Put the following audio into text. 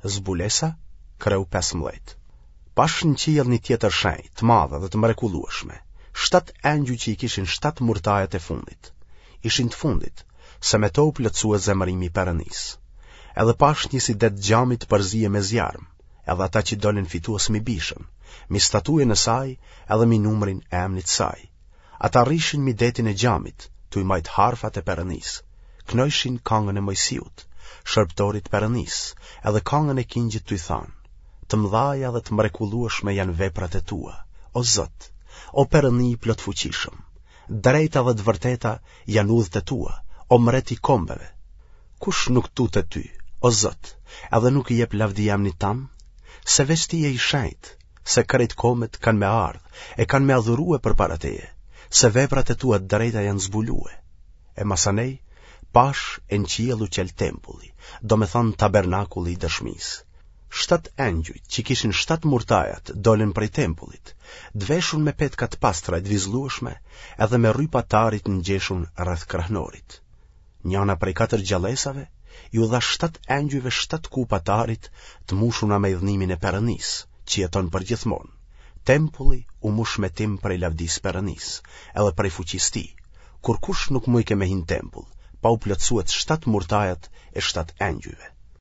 Zbulesa, kreu 15. Pash në qiell një tjetër shenjë, të madhe dhe të mrekullueshme. 7 engjëj që I kishin 7 murtajet e fundit. Ishin të fundit, se me to u plotësua zemërimi I Perëndis. Edhe pash një si det gjami të përzije me zjarm, edhe ata që dolin fitues mi bishën, mi statujen e saj, edhe mi numrin e emnit saj. Ata rrishin mi detin e gjamit, tu I majt harfat e Perëndis. Knojshin këngën e Mojsiut, shërbëtorit Perëndis, edhe këngën e kingjit tu I thanë: të mëdhaja dhe të mrekullueshme janë veprat e tua, o Zot, o Perëndi I plot fuqishëm. Drejta dhe të vërteta janë udhët e tua, o mret I kombeve. Kush nuk tutet ty, o Zot, edhe nuk I jep lavdi emnit tam? Se veç ti je I shenjtë, se krejt komet kanë me ardhë, e kanë me adhurue përpara teje, se veprat e tua drejta janë zbulue. E masanej, pash e në qiellu qel tempulli, do me thanë tabernakulli I dëshmisë. 7 engjëj që kishin 7 murtajat dolin prej tempullit, dveshun me petka të pastra të vizlueshme, edhe me rrypa tarit në gjeshun rreth krahnorit. Njana prej 4 gjallësave ju dha 7 engjëjve 7 kupa tarit të mushuna me dhënimin e Perëndis, që jeton përgjithmonë. Tempulli u mush me tim prej lavdis Perëndis, edhe prej fuqisë tij, kur kush nuk mujke me hin tempull, pa u plotësuar 7 murtajat e 7 engjëjve.